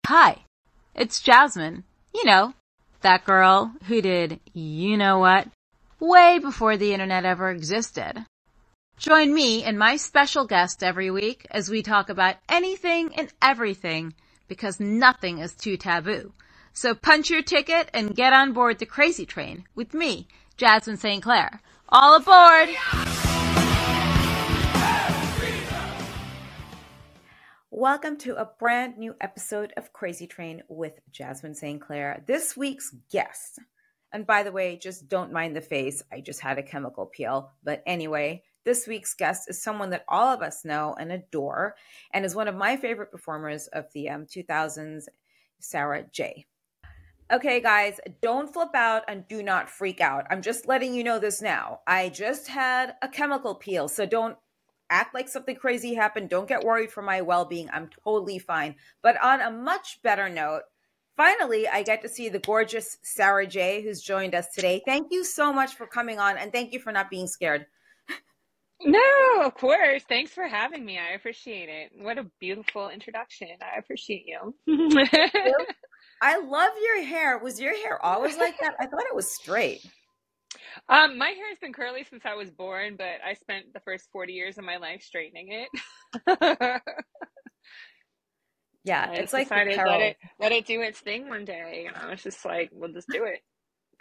Hi, it's Jasmine. You know, that girl who did you know what way before the internet ever existed. Join me and my special guest every week as we talk about anything and everything because nothing is too taboo. So punch your ticket and get on board the crazy train with me, Jasmine St. Clair. All aboard! Welcome to a brand new episode of Crazy Train with Jasmine St. Clair. This week's guest, and by the way, just don't mind the face. I just had a chemical peel. But anyway, this week's guest is someone that all of us know and adore and is one of my favorite performers of the 2000s, Sarah J. Okay, guys, don't flip out and do not freak out. I'm just letting you know this now. I just had a chemical peel, so don't act like something crazy happened. Don't get worried for my well-being. I'm totally fine. But on a much better note, finally, I get to see the gorgeous Sarah J, who's joined us today. Thank you so much for coming on, and thank you for not being scared. No, of course. Thanks for having me. I appreciate it. What a beautiful introduction. I appreciate you. I love your hair. Was your hair always like that? I thought it was straight. My hair has been curly since I was born, but I spent the first 40 years of my life straightening it. Yeah, I it's just like the decided peril. let it do its thing one day. You know, it's just like, we'll just do it.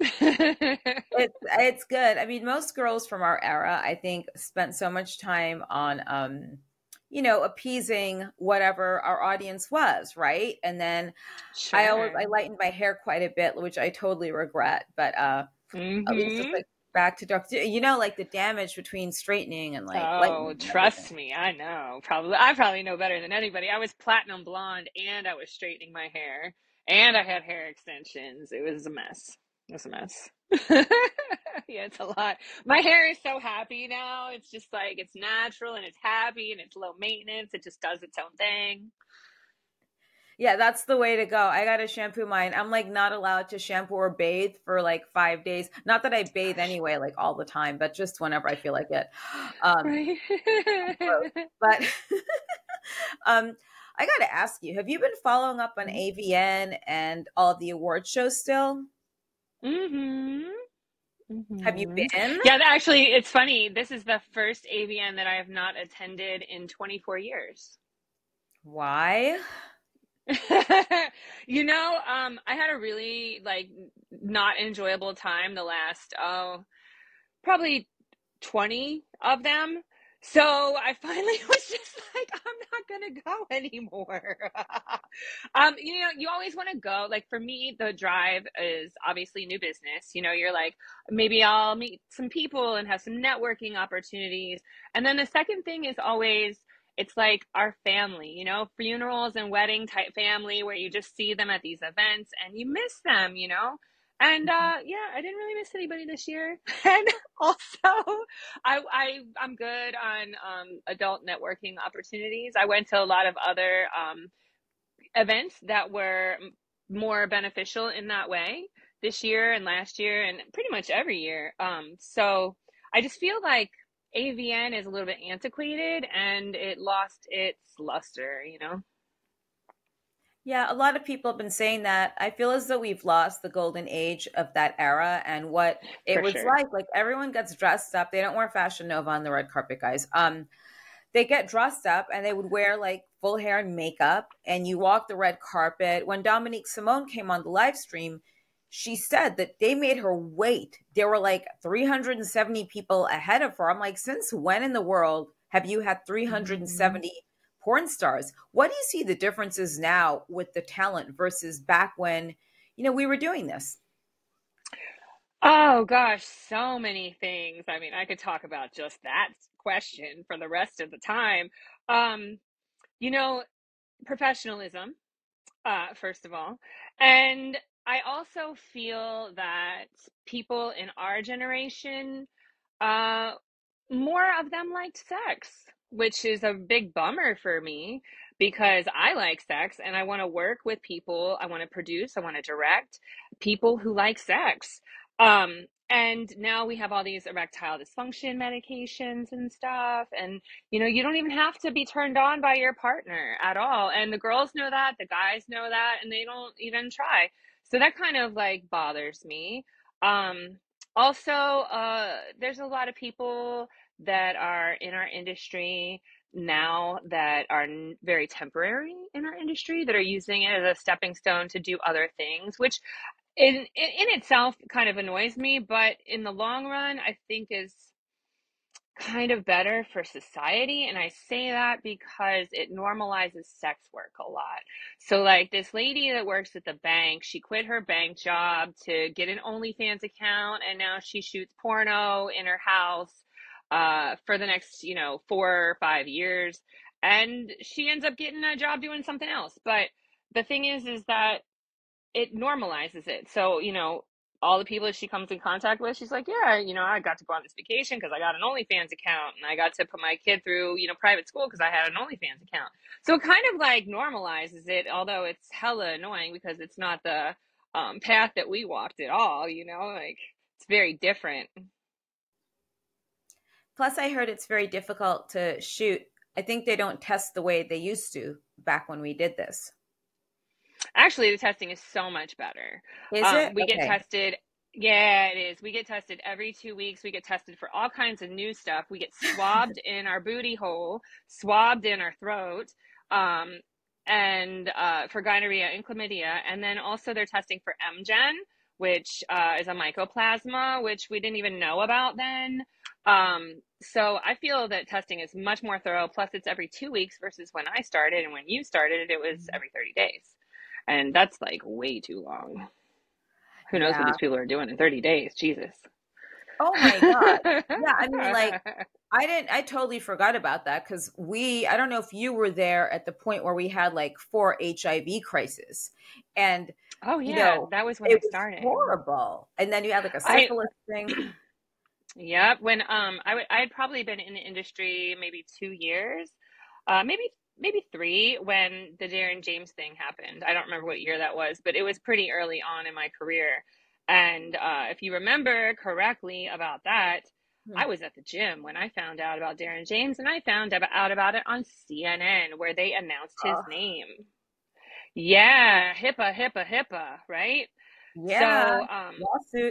It's good. I mean, most girls from our era, I think, spent so much time on appeasing whatever our audience was, right? And then I Sure. lightened my hair quite a bit, which I totally regret, but at least it's Hmm. like back to doctor, like the damage between straightening and like Oh, lightening and everything. trust me, I know. I probably know better than anybody. I was platinum blonde and I was straightening my hair and I had hair extensions. It was a mess. It was a mess. Yeah, it's a lot. My hair is so happy now. It's just like it's natural and it's happy and it's low maintenance. It just does its own thing. Yeah, that's the way to go. I gotta shampoo mine. I'm like not allowed to shampoo or bathe for like 5 days. Not that I bathe Gosh, anyway, like all the time, but just whenever I feel like it. Um, right. Gross. But um, I gotta ask you, have you been following up on AVN and all of the award shows still? Mm-hmm. Have you Mm-hmm. been? Yeah, actually, it's funny. This is the first AVN that I have not attended in 24 years. Why? I had a really like not enjoyable time the last probably 20 of them. So I finally was just like, I'm not gonna go anymore. You always want to go. Like for me, the drive is obviously new business. You're like, maybe I'll meet some people and have some networking opportunities. And then the second thing is always it's like our family, funerals and wedding type family where you just see them at these events and you miss them. And yeah, I didn't really miss anybody this year. And also, I'm good on adult networking opportunities. I went to a lot of other events that were more beneficial in that way this year and last year and pretty much every year. So I just feel like AVN is a little bit antiquated and it lost its luster. Yeah, a lot of people have been saying that. I feel as though we've lost the golden age of that era and what it For was sure. like. Like everyone gets dressed up. They don't wear Fashion Nova on the red carpet, guys. They get dressed up and they would wear like full hair and makeup and you walk the red carpet. When Dominique Simone came on the live stream, she said that they made her wait. There were like 370 people ahead of her. I'm like, since when in the world have you had Mhm. 370 porn stars? What do you see the differences now with the talent versus back when, we were doing this? Oh gosh, so many things. I mean, I could talk about just that question for the rest of the time. Um, you know, Professionalism, first of all. And I also feel that people in our generation, uh, more of them liked sex, which is a big bummer for me because I like sex and I want to work with people. I want to produce, I want to direct people who like sex. And now we have all these erectile dysfunction medications and stuff. And, you don't even have to be turned on by your partner at all. And the girls know that, the guys know that, and they don't even try. So that kind of like bothers me. Um, Also, there's a lot of people that are in our industry now that are very temporary in our industry that are using it as a stepping stone to do other things, which in itself kind of annoys me, but in the long run, I think is kind of better for society. And I say that because it normalizes sex work a lot. So, like this lady that works at the bank, she quit her bank job to get an OnlyFans account, and now she shoots porno in her house for the next, 4 or 5 years. And she ends up getting a job doing something else. But the thing is that it normalizes it. So, all the people that she comes in contact with, she's like, yeah, I got to go on this vacation because I got an OnlyFans account, and I got to put my kid through, private school because I had an OnlyFans account. So it kind of like normalizes it, although it's hella annoying because it's not the path that we walked at all, like it's very different. Plus, I heard it's very difficult to shoot. I think they don't test the way they used to back when we did this. Actually, the testing is so much better. Is it? We get Okay. tested. Yeah, it is. We get tested every 2 weeks. We get tested for all kinds of new stuff. We get swabbed in our booty hole, swabbed in our throat, um, and for gonorrhea and chlamydia. And then also they're testing for MGen, which is a mycoplasma, which we didn't even know about then. So I feel that testing is much more thorough. Plus, it's every 2 weeks versus when I started, and when you started, it was every 30 days. And that's like way too long. Who knows what Yeah. these people are doing in 30 days? Jesus. Oh my God. Yeah, I mean, like, I totally forgot about that because I don't know if you were there at the point where we had like 4 HIV crises. And, Oh you yeah, know, that was when I it was started. horrible. And then you had like a I syphilis thing. Yep, when I had probably been in the industry maybe 2 years, maybe three when the Darren James thing happened. I don't remember what year that was, but it was pretty early on in my career. And if you remember correctly about that, Hmm. I was at the gym when I found out about Darren James, and I found out about it on CNN where they announced his Oh, name. Yeah, HIPAA, HIPAA, HIPAA, right? yeah. So, Lawsuit.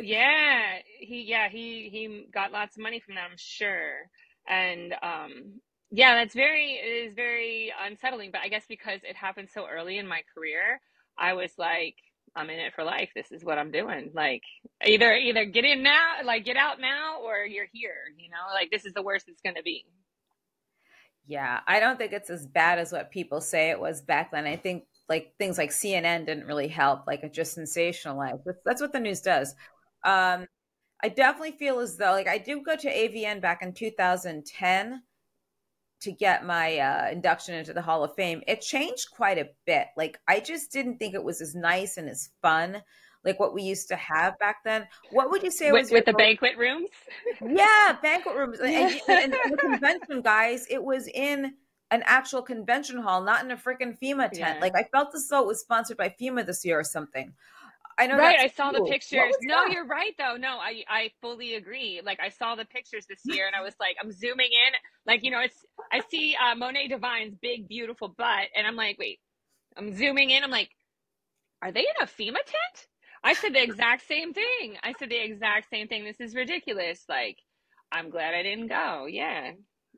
he got lots of money from that, I'm sure. And yeah, it is very unsettling, but I guess because it happened so early in my career, I was like, I'm in it for life. This is what I'm doing. Like either get in now, like get out now, or you're here, like this is the worst it's gonna be. Yeah, I don't think it's as bad as what people say it was back then. I think like things like CNN didn't really help, like it just sensationalized. That's what the news does. Um, I definitely feel as though like I did go to AVN back in 2010 to get my induction into the Hall of Fame. It changed quite a bit. Like I just didn't think it was as nice and as fun like what we used to have back then. What would you say with, was your with the banquet rooms. yeah, banquet rooms Yeah. and the convention, guys. It was in an actual convention hall, not in a freaking FEMA tent. Yeah. Like I felt as though it was sponsored by FEMA this year or something. I know Right, that's I saw the cool. What pictures. was No, that? you're right though. No, I fully agree. Like I saw the pictures this year and I was like, I'm zooming in. Like, it's I see Monet Divine's big beautiful butt and I'm like, wait, I'm zooming in. I'm like, are they in a FEMA tent? I said the exact same thing. I said the exact same thing. This is ridiculous. Like, I'm glad I didn't go. Yeah.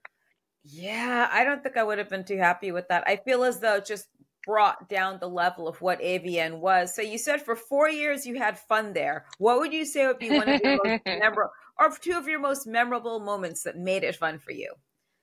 Yeah, I don't think I would have been too happy with that. I feel as though it just brought down the level of what AVN was. So you said for 4 years you had fun there. What would you say would be one of your most memorable or two of your most memorable moments that made it fun for you?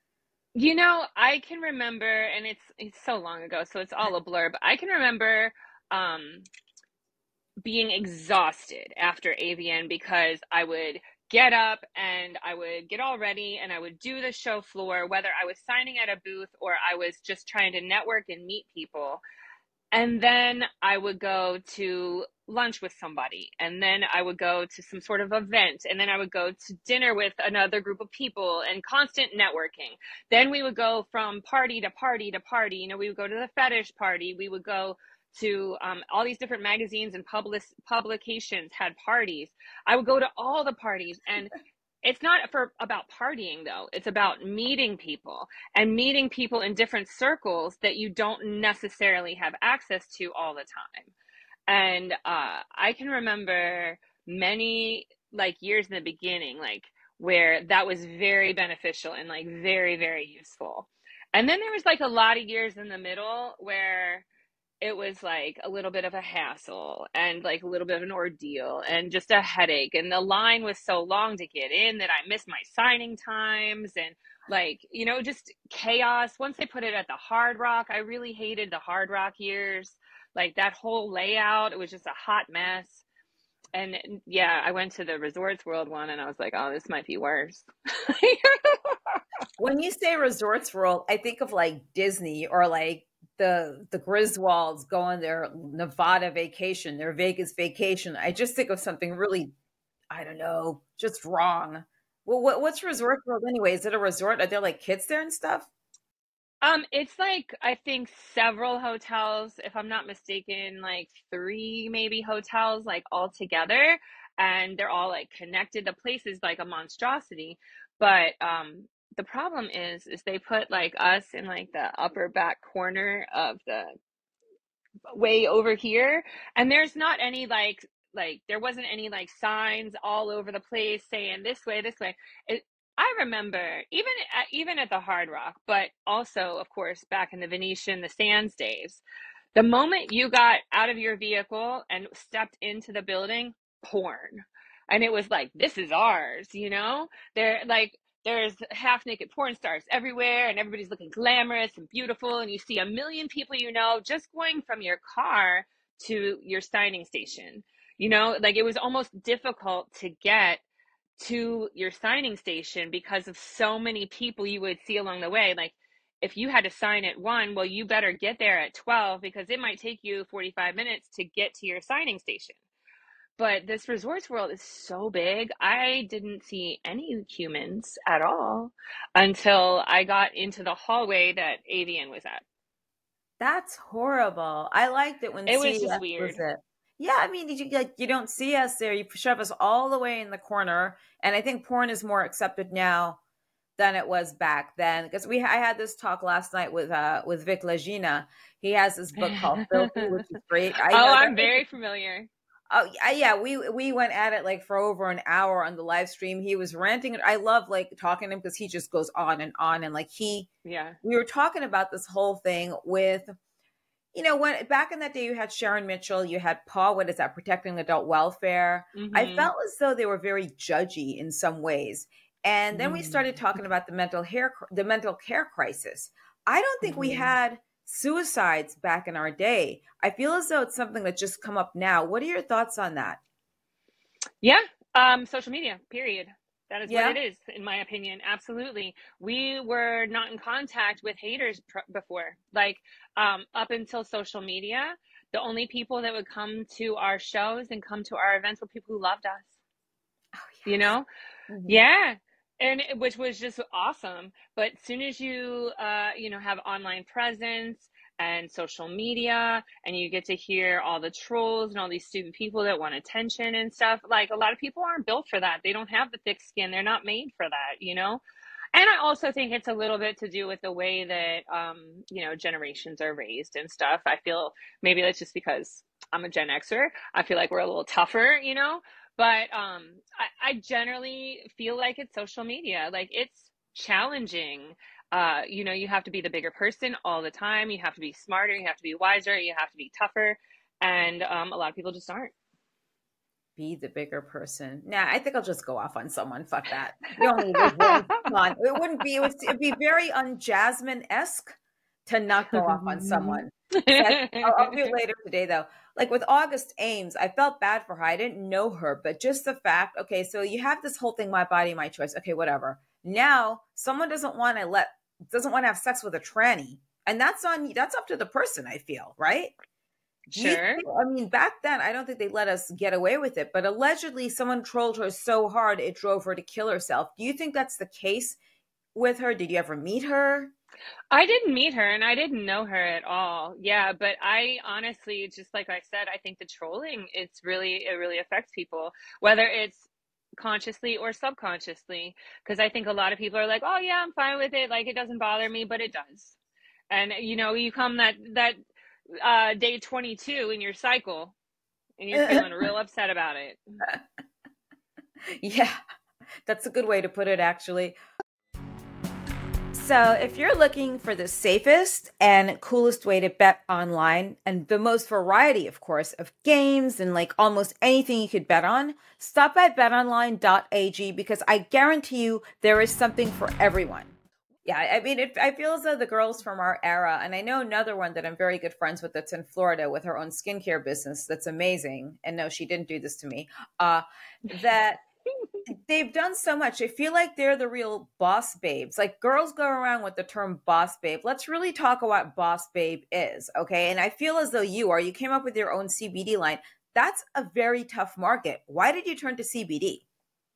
I can remember, and it's so long ago, so it's all a blur, but I can remember um being exhausted after AVN because I would get up and I would get all ready and I would do the show floor, whether I was signing at a booth or I was just trying to network and meet people. And then I would go to lunch with somebody, and then I would go to some sort of event, and then I would go to dinner with another group of people and constant networking. Then we would go from party to party to party. We would go to the fetish party. We would go to all these different magazines and publications had parties. I would go to all the parties, and it's not about partying though. It's about meeting people and meeting people in different circles that you don't necessarily have access to all the time. And I can remember many like years in the beginning, like where that was very beneficial and like very, very useful. And then there was like a lot of years in the middle where it was like a little bit of a hassle and like a little bit of an ordeal and just a headache. And the line was so long to get in that I missed my signing times and like, you know, just chaos. Once they put it at the Hard Rock, I really hated the Hard Rock years. Like that whole layout, it was just a hot mess. And yeah, I went to the Resorts World one and I was like, oh, this might be worse. When you say Resorts World, I think of like Disney or like the Griswolds going their Nevada vacation, their Vegas vacation. I just think of something really, I don't know, just wrong. Well, what's Resort World anyway? Is it a resort? Are there like kids there and stuff? It's like I think several hotels, if I'm not mistaken, like three maybe hotels like all together, and they're all like connected. The place is like a monstrosity, but the problem is they put like us in like the upper back corner of the way over here, and there's not any like there wasn't any like signs all over the place saying this way. I remember even at the Hard Rock, but also of course back in the Venetian, the Sands days, the moment you got out of your vehicle and stepped into the building, porn. And it was like, this is ours, you know? They're like, there's half naked porn stars everywhere, and everybody's looking glamorous and beautiful. And you see a million people, you know, just going from your car to your signing station. You know, like it was almost difficult to get to your signing station because of so many people you would see along the way. Like if you had to sign at 1, well, you better get there at 12 because it might take you 45 minutes to get to your signing station. But this Resorts World is so big. I didn't see any humans at all until I got into the hallway that Avian was at. That's horrible. I liked it when It was just CES was weird. it. Yeah, I mean, you don't see us there. You shove us all the way in the corner, and I think porn is more accepted now than it was back then. Because I had this talk last night with Vic Lagina. He has this book called Filthy, which is great. Oh, I'm very familiar. Oh yeah, we went at it like for over an hour on the live stream. He was ranting. I love like talking to him because he just goes on and like Yeah. we were talking about this whole thing with, you know, when back in that day you had Sharon Mitchell, you had Paul, what is that, Protecting Adult Welfare. I Mm-hmm. felt as though they were very judgy in some ways. And then we started talking about the mental care crisis. I don't think we Mm-hmm. had suicides back in our day. I feel as though it's something that just come up now. What are your thoughts on that? Yeah. Social media, period. That is what Yeah. it is, in my opinion. Absolutely. We were not in contact with haters before. Like, up until social media, the only people that would come to our shows and come to our events were people who loved us, Oh you yes. know? Mhm. Yeah. And which was just awesome. But as soon as you, you know, have online presence and social media, and you get to hear all the trolls and all these stupid people that want attention and stuff, like a lot of people aren't built for that. They don't have the thick skin. They're not made for that, you know? And I also think it's a little bit to do with the way that, you know, generations are raised and stuff. I feel maybe that's just because I'm a Gen Xer. I feel like we're a little tougher, you know? But I generally feel like it's social media. Like it's challenging. You know, you have to be the bigger person all the time. You have to be smarter. You have to be wiser. You have to be tougher. And a lot of people just aren't. Be the bigger person. Nah, I think I'll just go off on someone. Fuck that. You only live once. Come on. It wouldn't be, it'd be very un-Jasmine-esque to not go off on someone. So I'll do it later today, though. Like with August Ames, I felt bad for her. I didn't know her, but just the fact, okay, so you have this whole thing, my body, my choice. Okay, whatever. Now, someone doesn't want to have sex with a tranny. And that's up to the person, I feel, right? Do you Sure. think, I mean, back then, I don't think they let us get away with it, but allegedly someone trolled her so hard it drove her to kill herself. Do you think that's the case with her? Did you ever meet her? I didn't meet her and I didn't know her at all. Yeah, but I honestly, just like I said, I think the trolling, it really affects people, whether it's consciously or subconsciously. Because I think a lot of people are like, oh yeah, I'm fine with it. Like it doesn't bother me, but it does. And you come that day 22 in your cycle and you're feeling real upset about it. Yeah, that's a good way to put it, actually. So, if you're looking for the safest and coolest way to bet online and the most variety, of course, of games and like almost anything you could bet on, stop by betonline.ag because I guarantee you there is something for everyone. Yeah, I mean, I feel as though the girls from our era, and I know another one that I'm very good friends with that's in Florida with her own skincare business that's amazing. And no, she didn't do this to me. That they've done so much. I feel like they're the real boss babes. Like girls go around with the term boss babe. Let's really talk about what boss babe is, okay? And I feel as though you came up with your own CBD line. That's a very tough market. Why did you turn to CBD?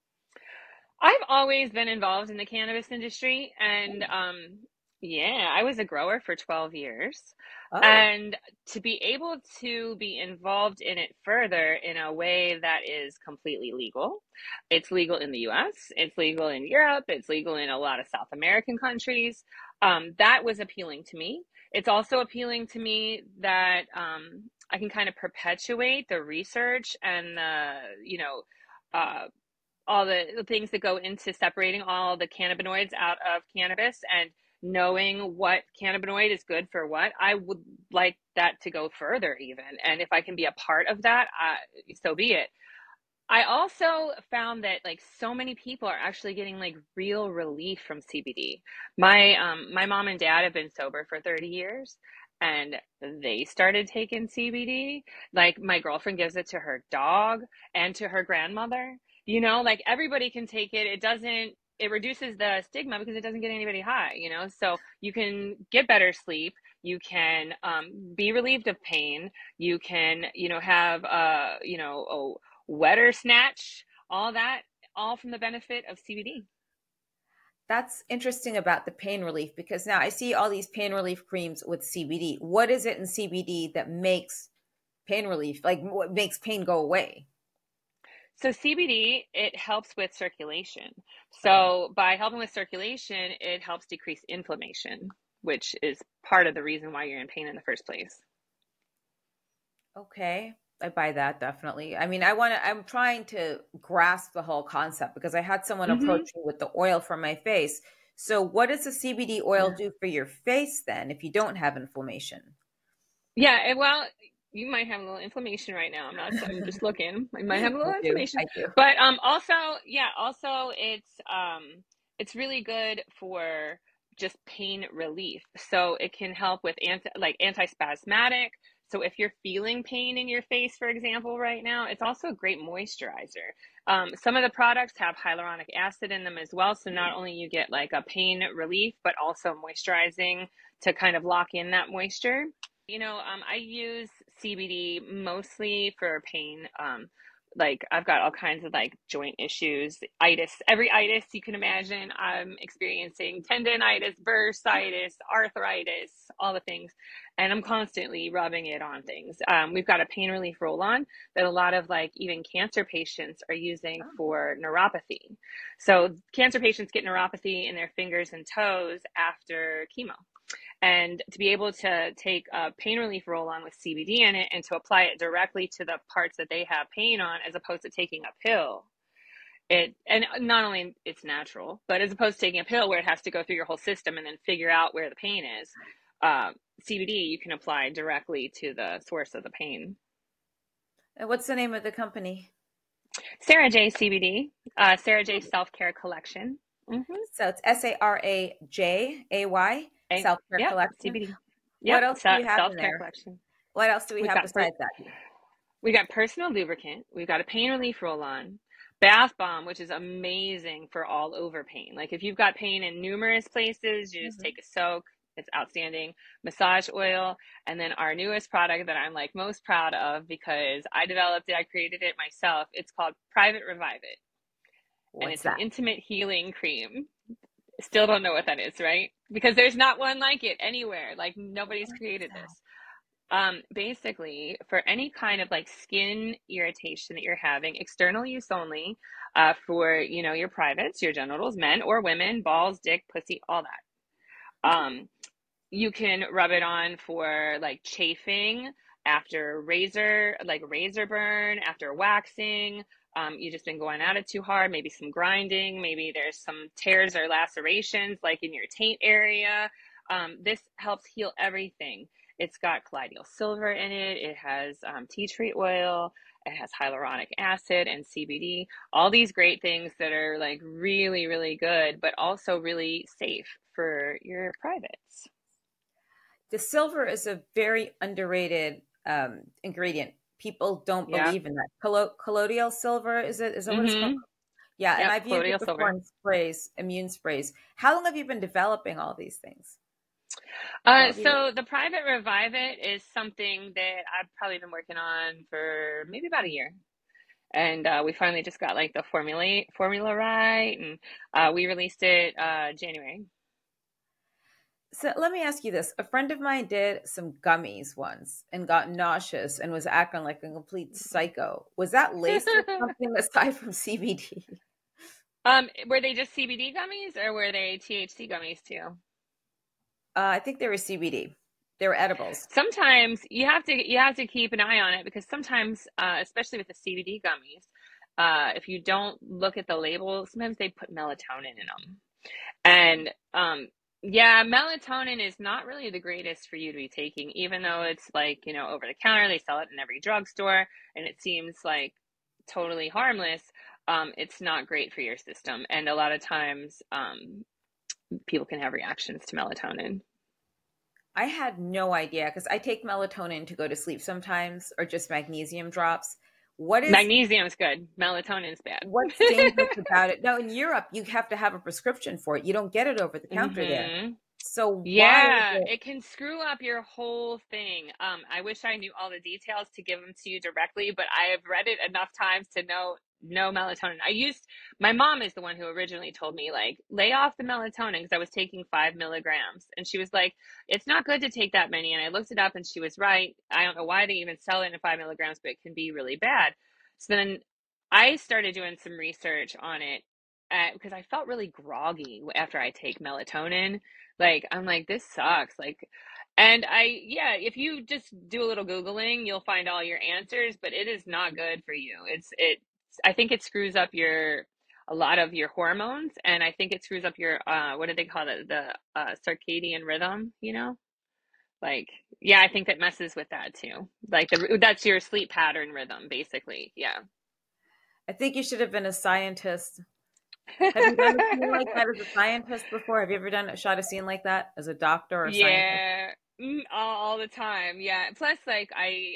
I've always been involved in the cannabis industry, and yeah, I was a grower for 12 years. Oh, And to be able to be involved in it further in a way that is completely legal, it's legal in the US, it's legal in Europe, it's legal in a lot of South American countries. That was appealing to me. It's also appealing to me that I can kind of perpetuate the research and uh, all the things that go into separating all the cannabinoids out of cannabis and knowing what cannabinoid is good for what. I would like that to go further even. And if I can be a part of that, so be it. I also found that like so many people are actually getting like real relief from CBD. My mom and dad have been sober for 30 years and they started taking CBD. Like my girlfriend gives it to her dog and to her grandmother. Like everybody can take it. It reduces the stigma because it doesn't get anybody high. So you can get better sleep. You can be relieved of pain. You can, have, wetter snatch, all that, all from the benefit of CBD. that's interesting about the pain relief because now I see all these pain relief creams with CBD. What is it in CBD that makes pain relief, like what makes pain go away? So CBD, it helps with circulation. Okay. So by helping with circulation, it helps decrease inflammation, which is part of the reason why you're in pain in the first place. Okay. I buy that definitely. I mean, I'm trying to grasp the whole concept because I had someone approach Hmm. me with the oil for my face. So, what does the CBD oil do for your face then if you don't have inflammation? Yeah, well, you might have a little inflammation right now. I'm just looking. I might have a I little do. inflammation. I do. But also, yeah, also it's really good for just pain relief. So it can help with antispasmodic. So if you're feeling pain in your face, for example, right now, it's also a great moisturizer. Some of the products have hyaluronic acid in them as well. So not only you get like a pain relief, but also moisturizing to kind of lock in that moisture. I use CBD mostly for pain. Like I've got all kinds of like joint issues, itis, every itis you can imagine. I'm experiencing tendonitis, bursitis, arthritis, all the things, and I'm constantly rubbing it on things. We've got a pain relief roll on that a lot of like even cancer patients are using for neuropathy. So cancer patients get neuropathy in their fingers and toes after chemo, and to be able to take a pain relief roll on with CBD in it and to apply it directly to the parts that they have pain on as opposed to taking a pill. And not only it's natural, but as opposed to taking a pill where it has to go through your whole system and then figure out where the pain is, uh, CBD you can apply directly to the source of the pain. And what's the name of the company? Sarah J CBD, Sarah J Self Care Collection. Mm-hmm. So it's SARAJAY, Self Care Yep, Collection. CBD. What Yep, else do you have Self in Care there? Collection. What else do we We've have got besides that? We got personal lubricant. We've got a pain relief roll on. Bath bomb, which is amazing for all over pain. Like if you've got pain in numerous places, you just Mhm. take a soak. It's outstanding. Massage oil. And then our newest product that I'm like most proud of because I developed it, I created it myself. It's called Private Revive It. And What's it's an that? intimate healing cream. Still don't know what that is, right? because there's not one like it anywhere. Like nobody's created this. Basically, for any kind of like skin irritation that you're having, external use only, for your privates, your genitals, men or women, balls, dick, pussy, all that. You can rub it on for like chafing after razor burn, after waxing. You just been going at it too hard, maybe some grinding, maybe there's some tears or lacerations like in your taint area. This helps heal everything. It's got colloidal silver in it. It has tea tree oil. It has hyaluronic acid and CBD. All these great things that are like really, really good, but also really safe for your privates. The silver is a very underrated ingredient. People don't Yeah. believe in that. Colloidal silver, is it? Is that what it's called? Mm-hmm. Yeah, and Yep. I've used it Colloidal before silver. in sprays, immune sprays. How long have you been developing all these things? How have you? So the Private Revive It is something that I've probably been working on for maybe about a year. And we finally just got like the formula right, and we released it January. So let me ask you this. A friend of mine did some gummies once and got nauseous and was acting like a complete psycho. Was that laced with something aside from CBD? Were they just CBD gummies or were they THC gummies too? I think they were CBD. They were edibles. Sometimes you have to keep an eye on it because sometimes, especially with the CBD gummies, if you don't look at the label, sometimes they put melatonin in them. And yeah, melatonin is not really the greatest for you to be taking, even though it's like, over the counter, they sell it in every drugstore, and it seems like totally harmless. It's not great for your system. And a lot of times, people can have reactions to melatonin. I had no idea because I take melatonin to go to sleep sometimes or just magnesium drops. What is Magnesium is good, melatonin's bad. what's dangerous about it? No, in Europe, you have to have a prescription for it. You don't get it over the counter there. Hmm. So why is Yeah, it? it can screw up your whole thing. I wish I knew all the details to give them to you directly, but I have read it enough times to know no melatonin. My mom is the one who originally told me, like, lay off the melatonin because I was taking 5 milligrams. And she was like, it's not good to take that many. And I looked it up and she was right. I don't know why they even sell it in 5 milligrams, but it can be really bad. So then I started doing some research on it because I felt really groggy after I take melatonin. Like, I'm like, this sucks. Like, and yeah, if you just do a little Googling, you'll find all your answers, but it is not good for you. I think it screws up a lot of your hormones, and I think it screws up your, what do they call it? The circadian rhythm, Like, yeah, I think that messes with that too. Like, that's your sleep pattern rhythm, basically. Yeah. I think you should have been a scientist. Have you done a scene like that as a scientist before? Have you ever done a shot a scene like that as a doctor or scientist? Yeah, all the time. Yeah. Plus, like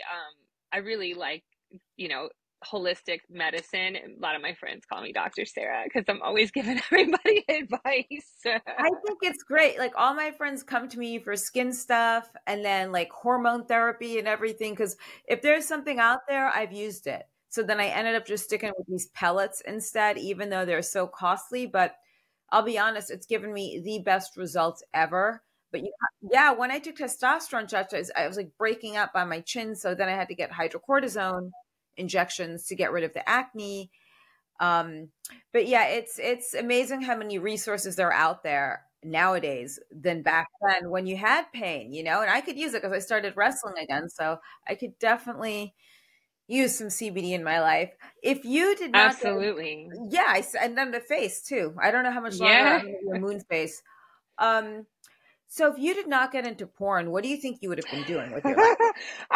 I really like, you know, holistic medicine. A lot of my friends call me Dr. Sarah because I'm always giving everybody advice. I think it's great. Like all my friends come to me for skin stuff and then like hormone therapy and everything. Because if there's something out there, I've used it. So then I ended up just sticking with these pellets instead, even though they're so costly. But I'll be honest, it's given me the best results ever. But yeah, when I took testosterone shots, I was like breaking up on my chin. So then I had to get hydrocortisone injections to get rid of the acne. Um, but yeah, it's amazing how many resources there are out there nowadays than back then when you had pain, and I could use it because I started wrestling again. So I could definitely use some CBD in my life. If you did not get, Absolutely. yeah, and then the face too. I don't know how much longer Yeah. I'm going to be a moon face. Um, so if you did not get into porn, what do you think you would have been doing with your life?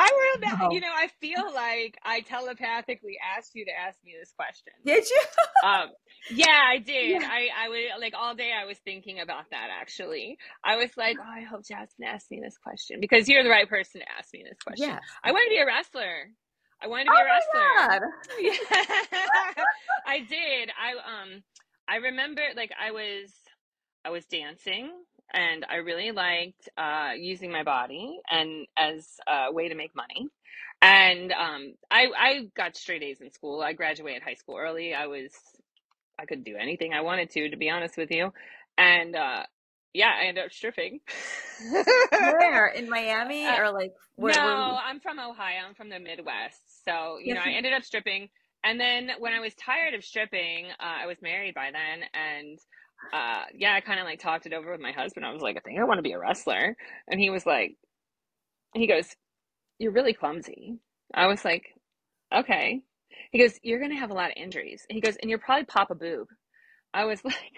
I feel like I telepathically asked you to ask me this question. Did you? Um, yeah, I did. Yeah. I would like all day I was thinking about that actually. I was like, oh, I hope Jasmine asked me this question because you're the right person to ask me this question. Yes. I wanted to be a wrestler. I wanted to be Oh a wrestler. my God. Yeah, I did. I remember like I was dancing and I really liked using my body and as a way to make money. And I got straight A's in school. I graduated high school early. I could do anything I wanted to be honest with you. And yeah, I ended up stripping. Where? In Miami Uh, or like no, where were you? I'm from Ohio. I'm from the Midwest. So, Yeah, I ended up stripping. And then when I was tired of stripping, I was married by then. And yeah, I kind of like talked it over with my husband. I was like, I think I want to be a wrestler. And he was like, he goes, you're really clumsy. I was like, okay. He goes, you're going to have a lot of injuries. He goes, and you'll probably pop a boob. I was like,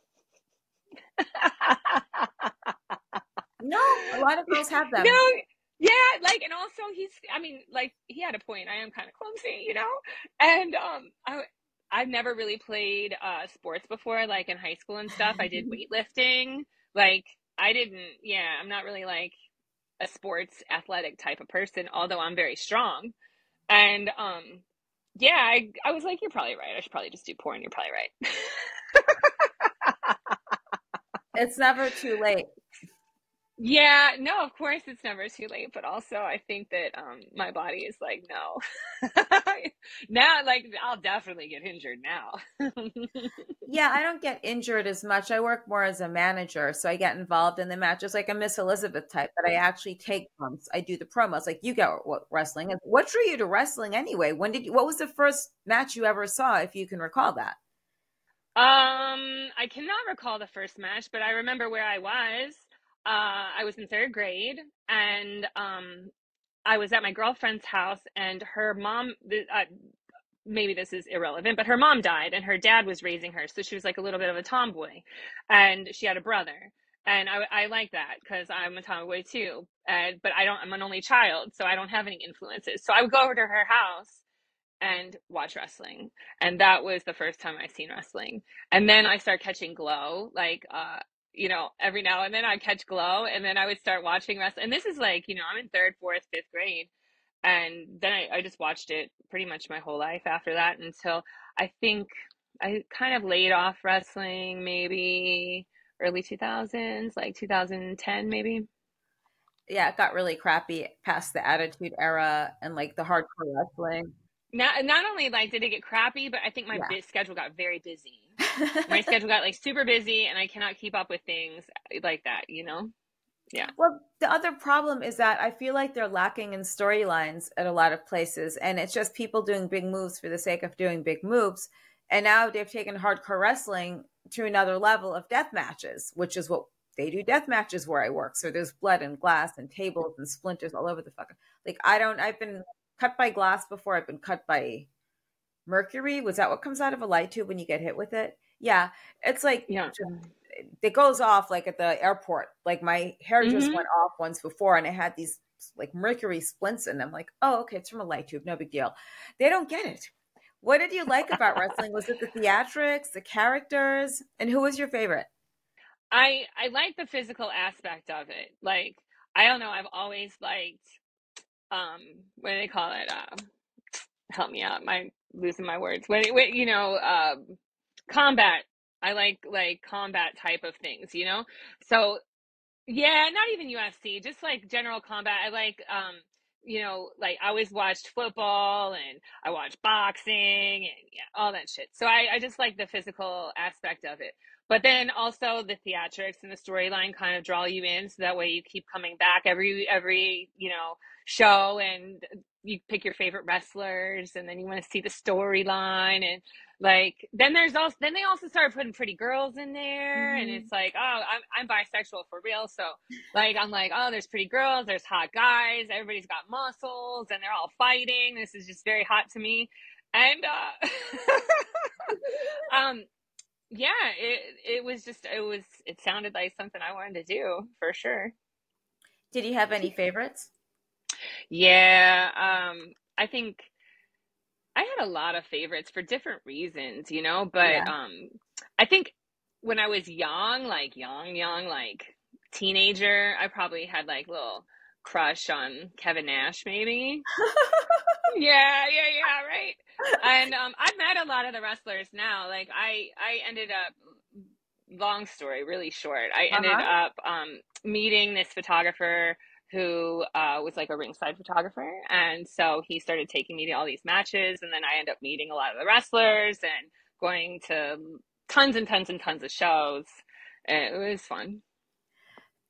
no, a lot of girls have no, them. yeah, like, and also I mean, like, he had a point. I am kind of clumsy, and I've never really played sports before, like in high school and stuff. I did weightlifting. Like, I didn't, yeah, I'm not really like a sports athletic type of person, although I'm very strong. And yeah, I was like, you're probably right. I should probably just do porn. You're probably right. It's never too late. Yeah, no, of course it's never too late, but also I think that my body is like, no. Now, like, I'll definitely get injured now. Yeah, I don't get injured as much. I work more as a manager, so I get involved in the matches like a Miss Elizabeth type, but I actually take bumps. I do the promos. Like you get what wrestling is. What drew you to wrestling anyway? What was the first match you ever saw, if you can recall that? I cannot recall the first match, but I remember where I was. I was in third grade, and I was at my girlfriend's house, and her mom, maybe this is irrelevant, but her mom died and her dad was raising her. So she was like a little bit of a tomboy, and she had a brother. And I like that because I'm a tomboy too. But I'm an only child, so I don't have any influences. So I would go over to her house and watch wrestling. And that was the first time I seen wrestling. And then I started catching Glow, like, every now and then I catch Glow, and then I would start watching wrestling. And this is like, I'm in third, fourth, fifth grade. And then I just watched it pretty much my whole life after that until I think I kind of laid off wrestling maybe early 2000s, like 2010 maybe. Yeah, it got really crappy past the Attitude Era and like the hardcore wrestling. Not only like did it get crappy, but I think my Yeah. schedule got very busy. My schedule got like super busy and I cannot keep up with things like that. Yeah. Well, the other problem is that I feel like they're lacking in storylines at a lot of places, and it's just people doing big moves for the sake of doing big moves. And now they've taken hardcore wrestling to another level of death matches, which is what they do death matches where I work. So there's blood and glass and tables and splinters all over the fucker. Like I've been cut by glass before. I've been cut by mercury. Was that what comes out of a light tube when you get hit with it? Yeah. It's like Yeah. it goes off like at the airport. Like my hair just Hmm. went off once before and it had these like mercury splints in them. Like, oh, okay, it's from a light tube, no big deal. They don't get it. What did you like about wrestling? Was it the theatrics, the characters, and who was your favorite? I like the physical aspect of it. Like, I don't know, I've always liked um what do they call it? Help me out. My losing my words. Combat. I like combat type of things. So yeah, not even UFC, just like general combat. I like like I always watched football and I watched boxing and yeah, all that shit. So I just like the physical aspect of it. But then also the theatrics and the storyline kind of draw you in so that way you keep coming back every show, and you pick your favorite wrestlers and then you want to see the storyline. And like then they also started putting pretty girls in there, and Mm-hmm. it's like, oh, I'm bisexual for real. So like I'm like, oh, there's pretty girls, there's hot guys, everybody's got muscles and they're all fighting. This is just very hot to me. And um yeah, it sounded like something I wanted to do for sure. Did you have any favorites? Yeah, I think I had a lot of favorites for different reasons, but Yeah. I think when I was young, like young, like teenager, I probably had like little crush on Kevin Nash maybe. Yeah, right. And I've met a lot of the wrestlers now. Like I ended up, long story really short, I ended Uh-huh. up meeting this photographer who was like a ringside photographer, and so he started taking me to all these matches, and then I ended up meeting a lot of the wrestlers and going to tons and tons and tons of shows. And it was fun.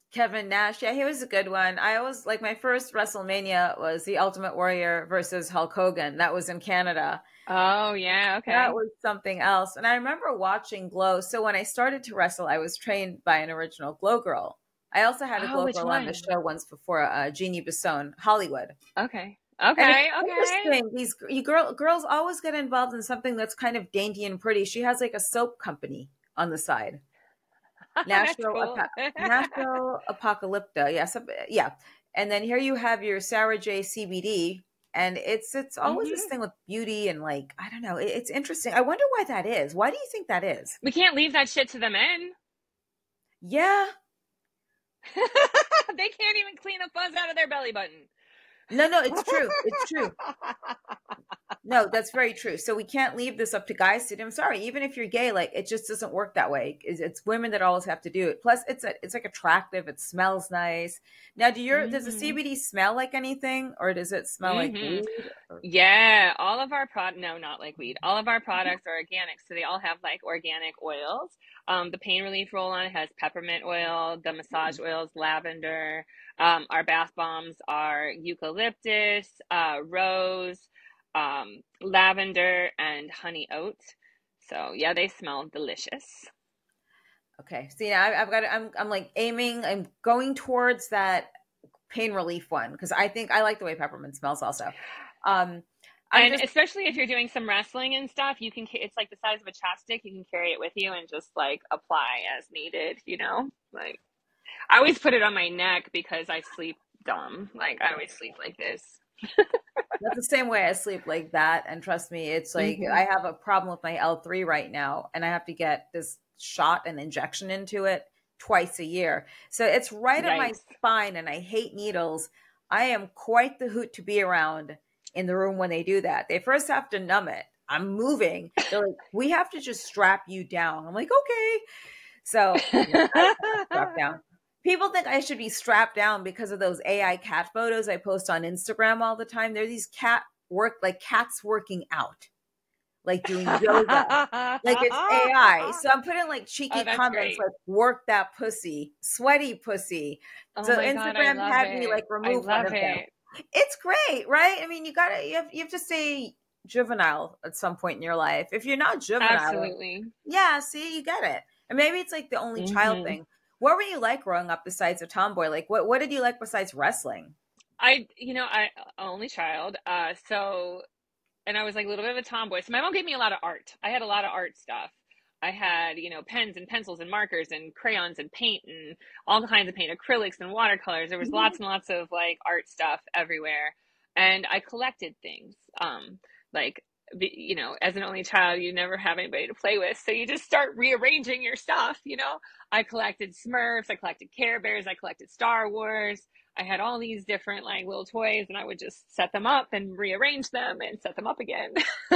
Kevin Nash. Yeah, he was a good one. I always like my first WrestleMania was the Ultimate Warrior versus Hulk Hogan. That was in Canada. Oh, yeah. That Okay. was something else. And I remember watching Glow. So when I started to wrestle, I was trained by an original Glow girl. I also had a Oh, Glow which girl on the one? show once before, Jeannie Bisson, Hollywood. Okay. And it's Okay. Okay. interesting. These girls always get involved in something that's kind of dainty and pretty. She has like a soap company on the side. That's National cool. National Apocalypta. Yeah, yeah. And then here you have your Sarah J CBD, and it's always this Hmm. thing with beauty and like I don't know. It's interesting. I wonder why that is. Why do you think that is? We can't leave that shit to the men. Yeah. They can't even clean the fuzz out of their belly button. No, it's true. It's true. No, that's very true. So we can't leave this up to guys to do. I'm sorry, even if you're gay, like it just doesn't work that way. It's women that always have to do it. Plus, it's like attractive. It smells nice. Now, does the Hmm. CBD smell like anything, or does it smell like Hmm. weed? Or- Yeah, all of our no, not like weed. All of our products are organic, so they all have like organic oils. The pain relief roll-on has peppermint oil, the massage oils, lavender. Our bath bombs are eucalyptus, rose, lavender, and honey oat. So yeah, they smell delicious. Okay. See, now I've got. I'm like aiming. I'm going towards that pain relief one because I think I like the way peppermint smells. Also, um, I'm And just especially if you're doing some wrestling and stuff, you can, it's like the size of a chapstick. You can carry it with you and just like apply as needed, you know? Like, I always put it on my neck because I sleep dumb. Like, I always sleep like this. that's the same way I sleep like that. And trust me, it's like Hmm. I have a problem with my L3 right now, and I have to get this shot and injection into it twice a year. So it's right up my Yikes. spine, and I hate needles. I am quite the hoot to be around in the room when they do that. They first have to numb it. I'm moving. They're like, we have to just strap you down. I'm like, okay. So no, I don't want to strap down. People think I should be strapped down because of those AI cat photos I post on Instagram all the time. They're these cats working out, like doing yoga. Like it's AI. So I'm putting like Oh, cheeky that's comments great. like work that pussy, sweaty pussy. Oh So my God, I Instagram love had me it. like I remove one love of them. it. It's great, right? I mean, you have to say juvenile at some point in your life. If you're not juvenile, Absolutely. yeah, see, you get it. And maybe it's like the only child Hmm. thing. What were you like growing up besides a tomboy? Like what did you like besides wrestling? I only child. So and I was like a little bit of a tomboy. So my mom gave me a lot of art. I had a lot of art stuff. I had, pens and pencils and markers and crayons and paint and all kinds of paint, acrylics and watercolors. There was lots and lots of like art stuff everywhere. And I collected things. Like, as an only child, you never have anybody to play with. So you just start rearranging your stuff. I collected Smurfs, I collected Care Bears, I collected Star Wars. I had all these different like little toys and I would just set them up and rearrange them and set them up again.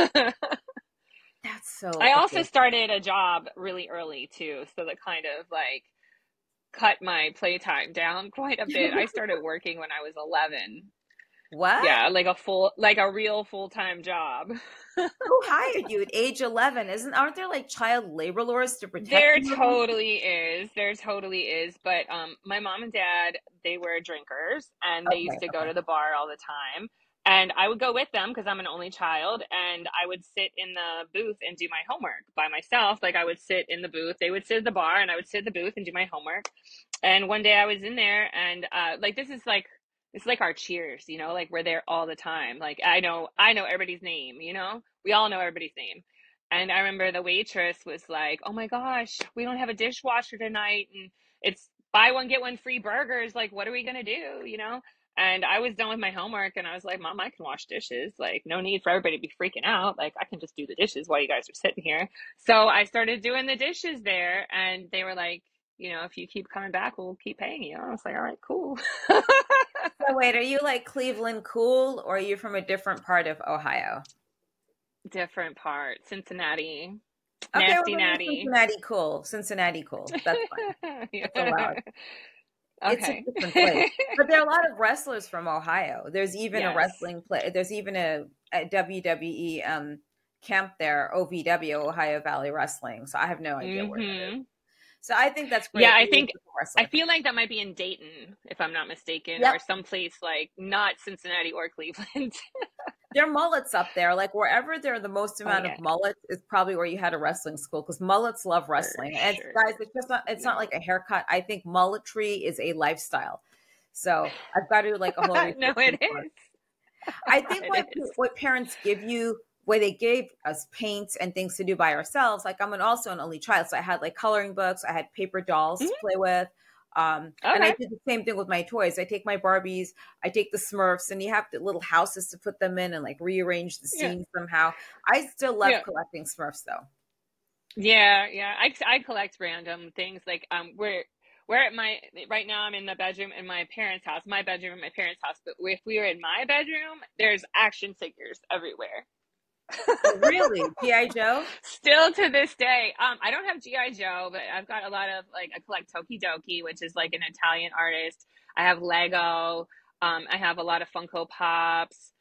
That's so I also okay. started a job really early too, so that kind of like cut my playtime down quite a bit. I started working when I was 11. What? Yeah, like a real full-time job. Who hired you at age 11? Aren't there like child labor laws to protect There you? totally is. There totally is. But my mom and dad, they were drinkers and they Okay, used to go okay. to the bar all the time. And I would go with them because I'm an only child and I would sit in the booth and do my homework by myself. Like I would sit in the booth, they would sit at the bar and I would sit at the booth and do my homework. And one day I was in there and like this is like our cheers, like we're there all the time. Like I know everybody's name. We all know everybody's name. And I remember the waitress was like, "Oh my gosh, we don't have a dishwasher tonight, and it's buy one get one free burgers. Like, what are we gonna do?" And I was done with my homework, and I was like, "Mom, I can wash dishes. Like, no need for everybody to be freaking out. Like, I can just do the dishes while you guys are sitting here." So I started doing the dishes there, and they were like, "If you keep coming back, we'll keep paying you." I was like, "All right, cool." So wait, are you like Cleveland cool or are you from a different part of Ohio? Different part, Cincinnati, Okay, well nasty then you're natty. Cincinnati cool. Cincinnati cool. That's fine. That's allowed. It's a Okay. different place. But there are a lot of wrestlers from Ohio. There's even a Yes. wrestling play. There's even a WWE camp there, OVW, Ohio Valley Wrestling. So I have no idea where that is. Mm-hmm. So I think that's Yeah, great. I You're a think good I wrestler. feel like that might be in Dayton, if I'm not mistaken, Yep. or someplace like not Cincinnati or Cleveland. There are mullets up there. Like wherever there are the most Oh amount of yeah, mullets is probably where you had a wrestling school because mullets love for wrestling. And it's, guys, sure. it's not No. like a haircut. I think mulletry is a lifestyle. So I've got to do like a whole No, research it report. is. I think It is. what parents give you, where they gave us paints and things to do by ourselves. Like also an only child, so I had like coloring books, I had paper dolls to Mhm. play with, and I Okay. did the same thing with my toys. I take my Barbies, I take the Smurfs, and you have the little houses to put them in and like rearrange the Yeah. scenes somehow. I still love Yeah. collecting Smurfs though. Yeah, yeah. I collect random things like we're at my right now I'm in the bedroom in my parents' house, my bedroom in my parents' house, but if we were in my bedroom, there's action figures everywhere. Oh, really? GI Joe? Still to this day. I don't have GI Joe, but I've got a lot of like I collect Tokidoki, which is like an Italian artist. I have Lego. I have a lot of Funko Pops.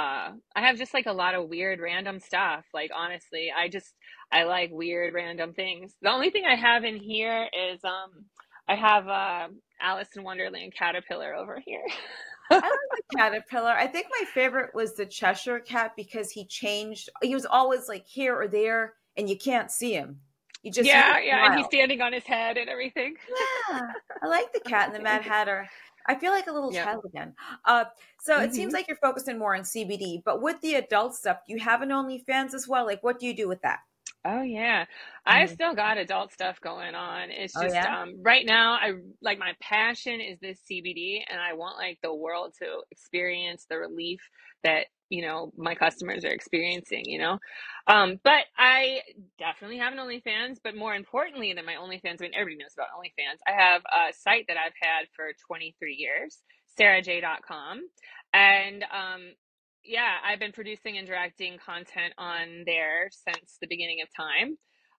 I have just like a lot of weird random stuff. Like honestly, I like weird random things. The only thing I have in here is I have Alice in Wonderland caterpillar over here. I like the caterpillar. I think my favorite was the Cheshire cat because he changed. He was always like here or there, and you can't see him. You Yeah, just yeah, and he's smile. standing on his head and everything. Yeah, I like the cat and the Mad Hatter. I feel like a little Yep. child again. Uh, so it seems Hmm. like you're focusing more on CBD, but with the adult stuff, do you have an OnlyFans as well? Like, what do you do with that? Oh yeah. I've Mhm. still got adult stuff going on. It's Oh just yeah. right now I like my passion is this CBD and I want like the world to experience the relief that, my customers are experiencing, you know. But I definitely have an OnlyFans, but more importantly than my OnlyFans, I mean everybody knows about OnlyFans. I have a site that I've had for 23 years, sarahj.com. And yeah, I've been producing and directing content on there since the beginning of time.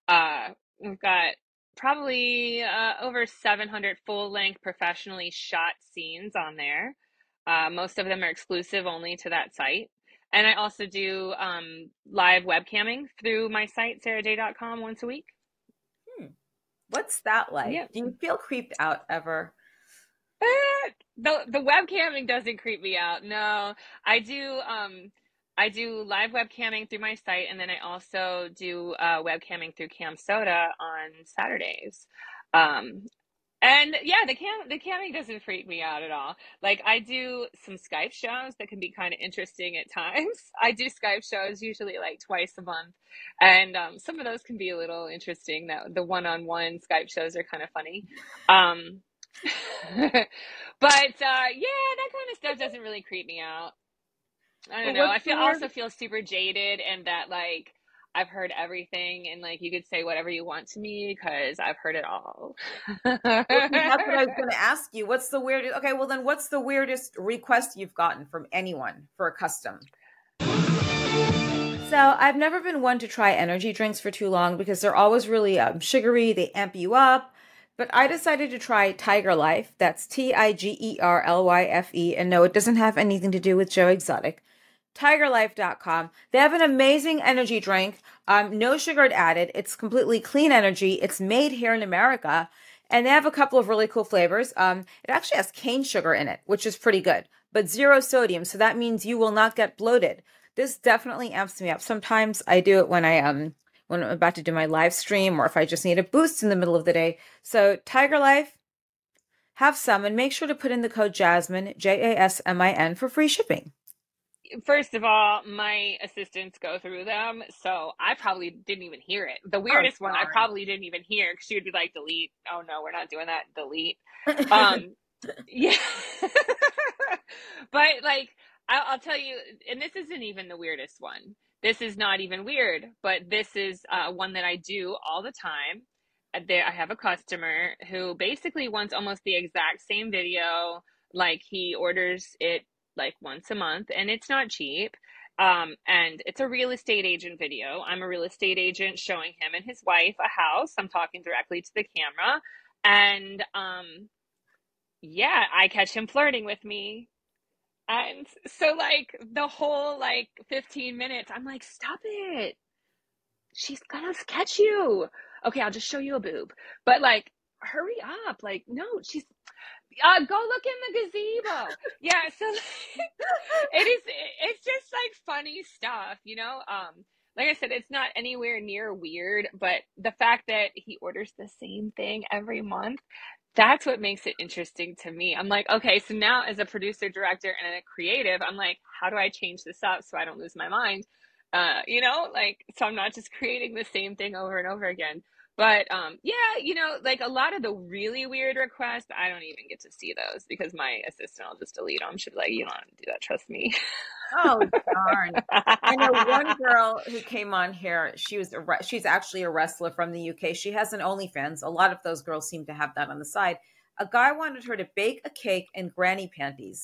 We've got probably over 700 full length professionally shot scenes on there. Most of them are exclusive only to that site. And I also do live webcamming through my site, sarahj.com, once a week. Hmm. What's that like? Yeah. Do you feel creeped out ever? The webcamming doesn't creep me out. No, I do I do live webcamming through my site and then I also do webcamming through Cam Soda on Saturdays. Um and yeah, the camming doesn't freak me out at all. Like I do some Skype shows that can be kind of interesting at times. I do Skype shows usually like twice a month, and some of those can be a little interesting. That the one-on-one Skype shows are kind of funny. Um, but yeah, that kind of stuff doesn't really creep me out. I don't But know. what's the weird? Also feel super jaded and that like I've heard everything and like you could say whatever you want to me because I've heard it all. Well, that's what I was going to ask you. What's the weirdest? Okay, well then, what's the weirdest request you've gotten from anyone for a custom? So I've never been one to try energy drinks for too long because they're always really sugary. They amp you up. But I decided to try Tiger Life. That's Tigerlyfe. And no, it doesn't have anything to do with Joe Exotic. TigerLife.com. They have an amazing energy drink. No sugar added. It's completely clean energy. It's made here in America. And they have a couple of really cool flavors. It actually has cane sugar in it, which is pretty good, but zero sodium. So that means you will not get bloated. This definitely amps me up. Sometimes I do it when I'm about to do my live stream or if I just need a boost in the middle of the day. So Tiger Life, have some and make sure to put in the code Jasmine, JASMIN for free shipping. First of all, my assistants go through them, so I probably didn't even hear it. The Oh, weirdest one I darn. probably didn't even hear because she would be like, delete. Oh no, we're not doing that. Delete. Um, yeah. But like, I'll tell you, and this isn't even the weirdest one. This is not even weird, but this is one that I do all the time. There, I have a customer who basically wants almost the exact same video. Like he orders it like once a month, and it's not cheap. And it's a real estate agent video. I'm a real estate agent showing him and his wife a house. I'm talking directly to the camera, and yeah, I catch him flirting with me. And so like the whole like 15 minutes, I'm like, stop it. she's gonna catch you. Okay, I'll just show you a boob. But like, hurry up. Like, no, she's go look in the gazebo. Yeah, so it's just like funny stuff, you know? Like I said, it's not anywhere near weird, but the fact that he orders the same thing every month, that's what makes it interesting to me. I'm like, okay, so now as a producer, director, and a creative, I'm like, how do I change this up so I don't lose my mind? Like, so I'm not just creating the same thing over and over again. But yeah, like a lot of the really weird requests, I don't even get to see those because my assistant will just delete them. She'll be like, you don't have to do that, trust me. Oh, darn. I know one girl who came on here. She's actually a wrestler from the UK. She has an OnlyFans. A lot of those girls seem to have that on the side. A guy wanted her to bake a cake in granny panties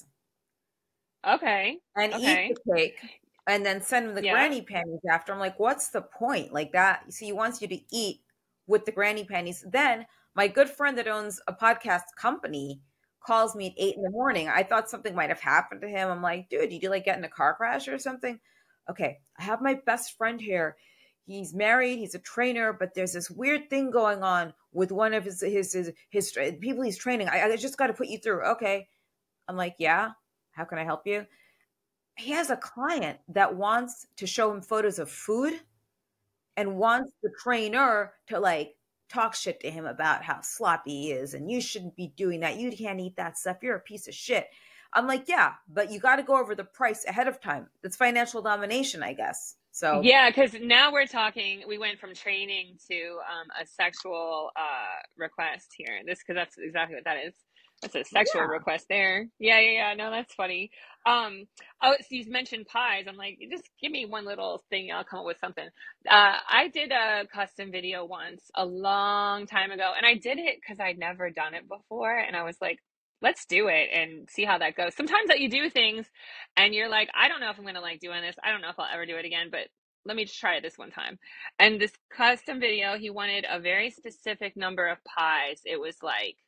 Okay. and eat Okay. the cake and then send him the Yeah. granny panties after. I'm like, what's the point? Like that. See, he wants you to eat with the granny panties. Then my good friend that owns a podcast company calls me at 8 in the morning. I thought something might have happened to him. I'm like, dude, did you like get in a car crash or something? Okay, I have my best friend here. He's married, he's a trainer, but there's this weird thing going on with one of his people he's training. I just got to put you through. Okay. I'm like, yeah, how can I help you? He has a client that wants to show him photos of food and wants the trainer to like talk shit to him about how sloppy he is and you shouldn't be doing that. You can't eat that stuff. You're a piece of shit. I'm like, yeah, but you got to go over the price ahead of time. That's financial domination, I guess. So, Yeah, because now we're talking, we went from training to a sexual request here. This, because that's exactly what that is. That's a sexual yeah. request there. Yeah, yeah, yeah. No, that's funny. Oh, so you mentioned pies. I'm like, just give me one little thing, I'll come up with something. I did a custom video once a long time ago, and I did it because I'd never done it before, and I was like, let's do it and see how that goes. Sometimes that you do things and you're like, I don't know if I'm gonna like doing this. I don't know if I'll ever do it again, but let me just try it this one time. And this custom video, he wanted a very specific number of pies. It was like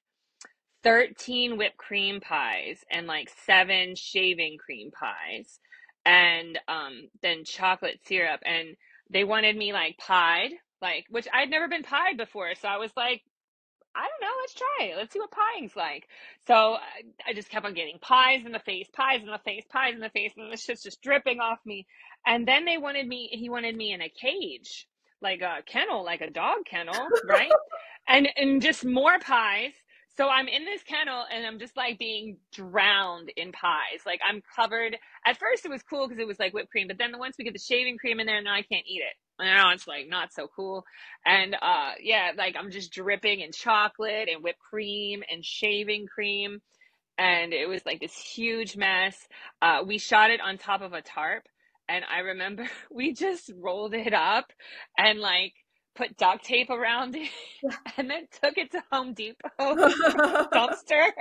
13 whipped cream pies and like 7 shaving cream pies and then chocolate syrup. And they wanted me like pied, like, which I'd never been pied before. So I was like, I don't know. Let's try it. Let's see what pieing's like. So I just kept on getting pies in the face, pies in the face, pies in the face, and this shit's just dripping off me. And then he wanted me in a cage, like a kennel, like a dog kennel, right? And just more pies. So I'm in this kennel and I'm just like being drowned in pies. Like I'm covered. At first it was cool because it was like whipped cream, but then once we get the shaving cream in there, now I can't eat it. Now it's like not so cool. And yeah, like I'm just dripping in chocolate and whipped cream and shaving cream. And it was like this huge mess. We shot it on top of a tarp. And I remember we just rolled it up and like put duct tape around it and then took it to Home Depot dumpster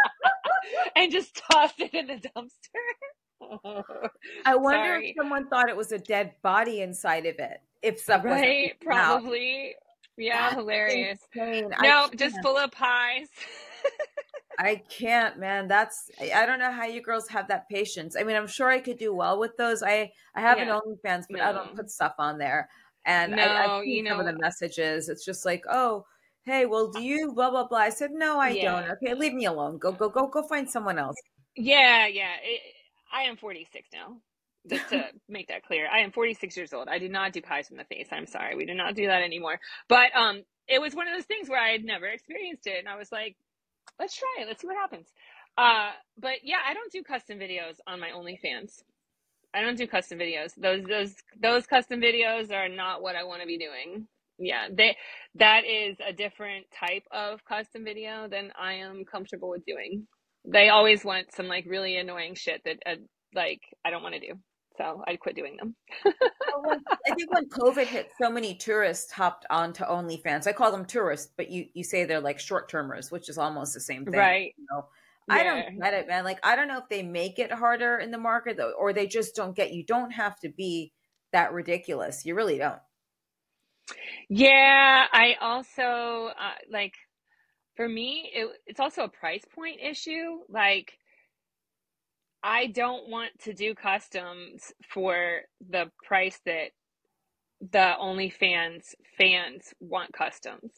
and just tossed it in the dumpster. I wonder if Sorry. someone thought it was a dead body inside of it. If stuff wasn't Right, leaking out. probably. Yeah, That's hilarious. insane. No, just full of pies. I can't, man. I don't know how you girls have that patience. I mean, I'm sure I could do well with those. I have an Yeah, OnlyFans, but I don't no, put stuff on there. And I've no, seen some of the messages. It's just like, oh, hey, well, do you blah blah blah? I said, no, I don't. yeah, Okay, leave me alone. Go find someone else. yeah, yeah. I am 46 now. Just to make that clear, I am 46 years old. I do not do pies in the face. I'm sorry, we do not do that anymore. But it was one of those things where I had never experienced it, and I was like, let's try it. Let's see what happens. But yeah, I don't do custom videos on my OnlyFans. I don't do custom videos. Those custom videos are not what I want to be doing. Yeah, that is a different type of custom video than I am comfortable with doing. They always want some like really annoying shit that like I don't want to do. So I quit doing them. I think when COVID hit, so many tourists hopped onto OnlyFans. I call them tourists, but you say they're like short termers, which is almost the same thing. Right. I don't Yeah. get it, man. Like I don't know if they make it harder in the market though, or they just don't get you. Don't have to be that ridiculous. You really don't. Yeah, I also like for me it's also a price point issue. Like I don't want to do customs for the price that the OnlyFans fans want customs,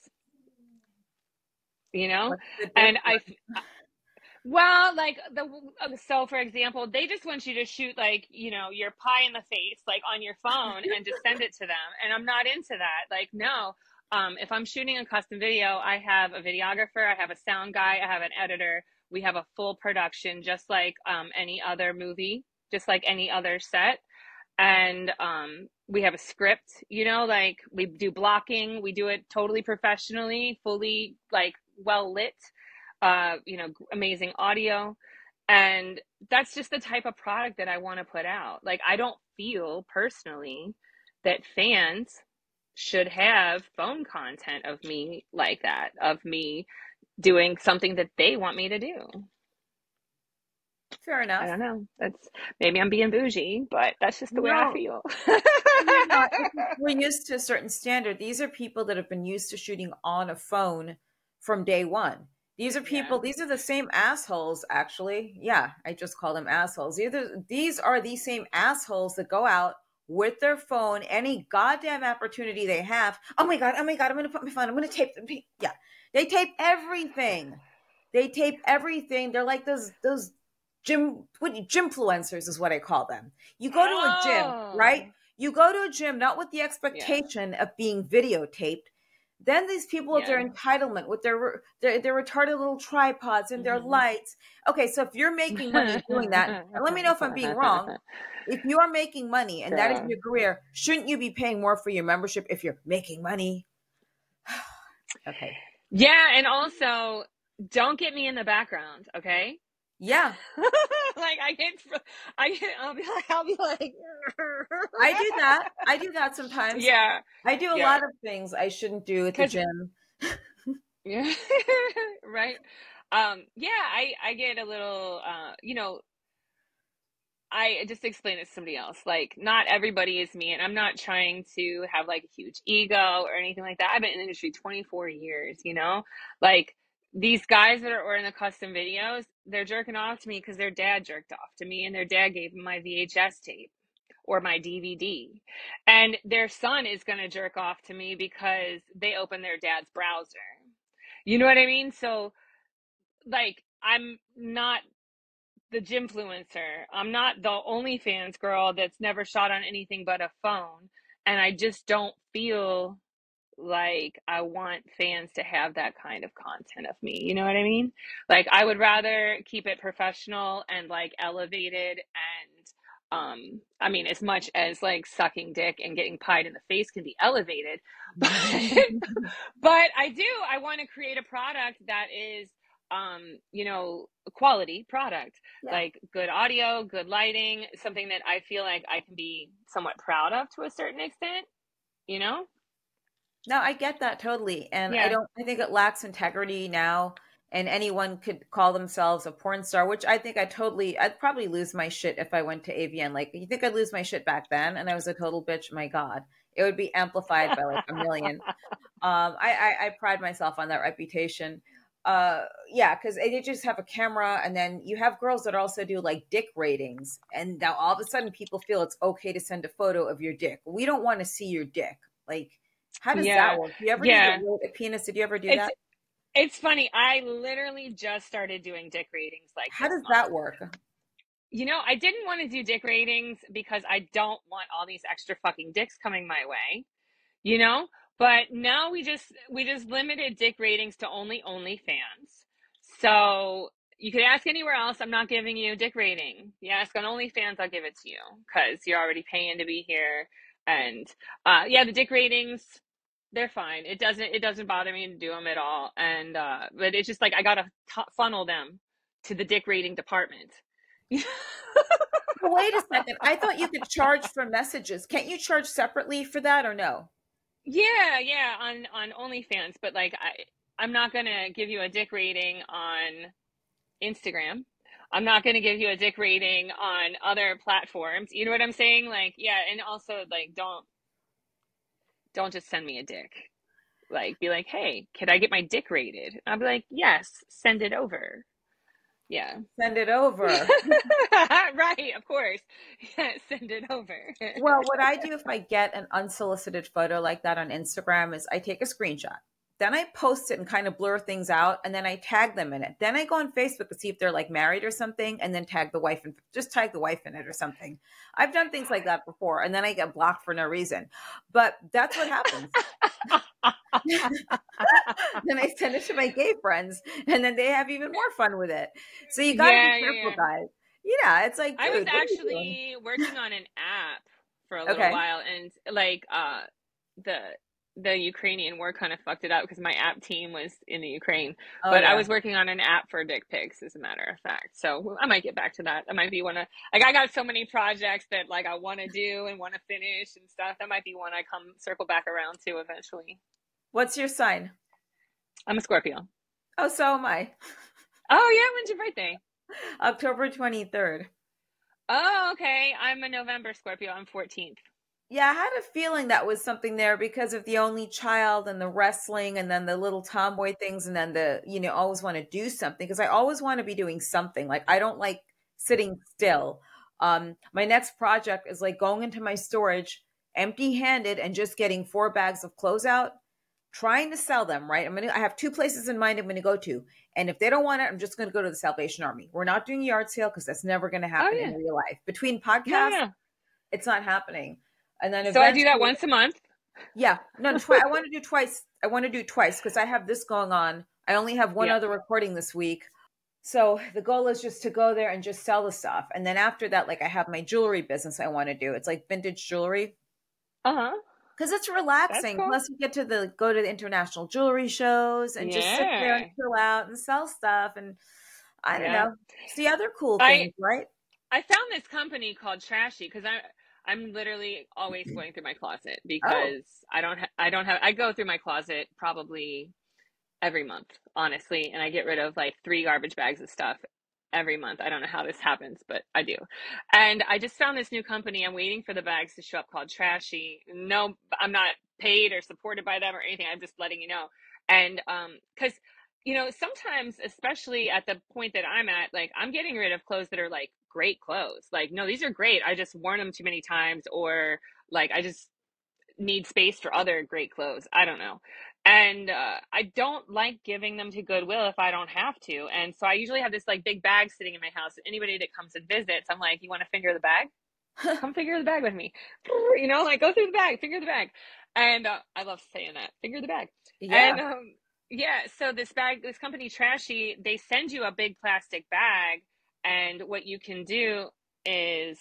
you know? What's the And I, difference? well, like so for example, they just want you to shoot like, your pie in the face, like on your phone and just send it to them. And I'm not into that. Like, no. If I'm shooting a custom video, I have a videographer, I have a sound guy, I have an editor. We have a full production, just like any other movie, just like any other set. And we have a script, like we do blocking, we do it totally professionally, fully like well lit, amazing audio. And that's just the type of product that I want to put out. Like, I don't feel personally that fans should have phone content of me like that, of me doing something that they want me to do. Fair I enough. don't know. That's maybe I'm being bougie, but that's just the way I No, feel. no, I think we're used to a certain standard. These are people that have been used to shooting on a phone from day one. These are Yeah. people, these are the same assholes, actually. Yeah, I just call them assholes. These are the same assholes that go out with their phone, any goddamn opportunity they have. Oh my God, I'm going to put my phone, I'm going to tape them. Yeah, they tape everything. They tape everything. They're like those gym influencers is what I call them. You go to a gym, right? Oh, You go to a gym not with the yeah. expectation of being videotaped. Then these people with Yeah. their entitlement, with their retarded little tripods and their Hmm. lights. Okay, so if you're making money doing that, and let me know if I'm being wrong. If you are making money and that is Yeah. your career, shouldn't you be paying more for your membership if you're making money? Okay. Yeah, and also don't get me in the background, okay? Yeah, Like I'll be like, I do that. I do that sometimes. yeah, I do a yeah, lot of things I shouldn't do at the because gym. yeah, right. Yeah, I get a little, I just explained it to somebody else. Like, not everybody is me, and I'm not trying to have like a huge ego or anything like that. I've been in the industry 24 years, Like, these guys that are in the custom videos, they're jerking off to me because their dad jerked off to me, and their dad gave them my VHS tape or my DVD. And their son is going to jerk off to me because they opened their dad's browser. You know what I mean? So, like, I'm not the Gymfluencer. I'm not the OnlyFans girl that's never shot on anything but a phone. And I just don't feel like I want fans to have that kind of content of me. You know what I mean? Like, I would rather keep it professional and like elevated, and I mean, as much as like sucking dick and getting pied in the face can be elevated, but but I want to create a product that is a quality product, Yeah. like good audio, good lighting, something that I feel like I can be somewhat proud of to a certain extent, you know? No, I get that totally. And Yeah. I think it lacks integrity now. And anyone could call themselves a porn star, which I think I'd probably lose my shit if I went to AVN. Like, you think I'd lose my shit back then? And I was a total bitch. My God, it would be amplified by like a million. I pride myself on that reputation. Yeah, because they just have a camera, and then you have girls that also do like dick ratings, and now all of a sudden people feel it's okay to send a photo of your dick. We don't want to see your dick. Like, how does that Yeah. work? Do you ever need to Yeah. rate a penis? Did you ever do It's that? it's funny. I literally just started doing dick ratings like How this does month. that work? I didn't want to do dick ratings because I don't want all these extra fucking dicks coming my way, you know? But now we just limited dick ratings to only OnlyFans. So you could ask anywhere else. I'm not giving you a dick rating. You ask on OnlyFans, I'll give it to you because you're already paying to be here. And yeah, the dick ratings, they're fine. It doesn't bother me to do them at all. And but it's just like I gotta funnel them to the dick rating department. Well, wait a second. I thought you could charge for messages. Can't you charge separately for that or no? Yeah, yeah, on OnlyFans, but like I'm not gonna give you a dick rating on Instagram. I'm not gonna give you a dick rating on other platforms. You know what I'm saying? Like, yeah, and also like don't just send me a dick. Like, be like, hey, could I get my dick rated? I'll be like, yes, send it over. Yeah. Send it over. Right, of course. Yeah, send it over. Well, what I do if I get an unsolicited photo like that on Instagram is I take a screenshot. Then I post it and kind of blur things out, and then I tag them in it. Then I go on Facebook to see if they're like married or something, and then tag the wife and just tag the wife in it or something. I've done things like that before, and then I get blocked for no reason. But that's what happens. Then I send it to my gay friends, and then they have even more fun with it. So you got to be Yeah, yeah, careful, yeah. guys. Yeah, it's like, I was dude, what are you doing? actually working on an app for a little Okay. while, and like the the Ukrainian war kind of fucked it up because my app team was in the Ukraine. Oh But I yeah. was working on an app for dick pics, as a matter of fact. So I might get back to that. That might be one of like I got so many projects that like I want to do and want to finish and stuff. That might be one I come circle back around to eventually. What's your sign? I'm a Scorpio. Oh, so am I. Oh yeah, when's your birthday? October 23rd. Oh, okay. I'm a November Scorpio. I'm 14th. Yeah, I had a feeling that was something there because of the only child and the wrestling and then the little tomboy things and then the, always want to do something because I always want to be doing something. Like I don't like sitting still. My next project is like going into my storage empty-handed and just getting 4 bags of clothes out, trying to sell them, right? I have 2 places in mind I'm gonna go to. And if they don't want it, I'm just gonna go to the Salvation Army. We're not doing a yard sale because that's never gonna Oh happen in yeah. real life. Between No, podcasts, no. it's not happening. And then So I do that eventually, once a month. yeah, no, twice. I want to do twice. I want to do twice because I have this going on. I only have one Yep. other recording this week. So the goal is just to go there and just sell the stuff. And then after that, like I have my jewelry business I want to do. It's like vintage jewelry Uh-huh. because it's That's relaxing. cool. Plus, you get to go to the international jewelry shows and just sit there and Yeah. chill out and sell stuff. And I don't Yeah. know, see other cool I things, right? I found this company called Trashy because I'm literally always going through my closet Oh, because I don't have I go through my closet probably every month, honestly, and I get rid of like 3 garbage bags of stuff every month. I don't know how this happens, but I do. And I just found this new company. I'm waiting for the bags to show up called Trashy. No, I'm not paid or supported by them or anything. I'm just letting you know. And because sometimes, especially at the point that I'm at, like I'm getting rid of clothes that are like great clothes. Like, no, these are great. I just worn them too many times, or like I just need space for other great clothes. I don't know. And I don't like giving them to Goodwill if I don't have to. And so I usually have this like big bag sitting in my house. Anybody that comes and visits, I'm like, you want to finger the bag? Come figure the bag with me. Like go through the bag, figure the bag. And I love saying that, figure the bag. yeah. And yeah, so this company Trashy, they send you a big plastic bag. And what you can do is